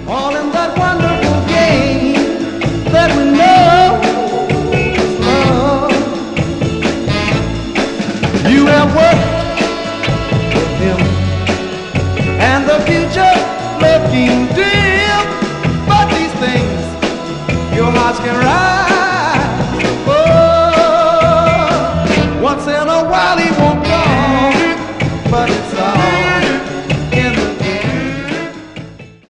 all in that wonderful game that we know is love. You have worked with him, and the future looking dim, but these things your hearts can rise.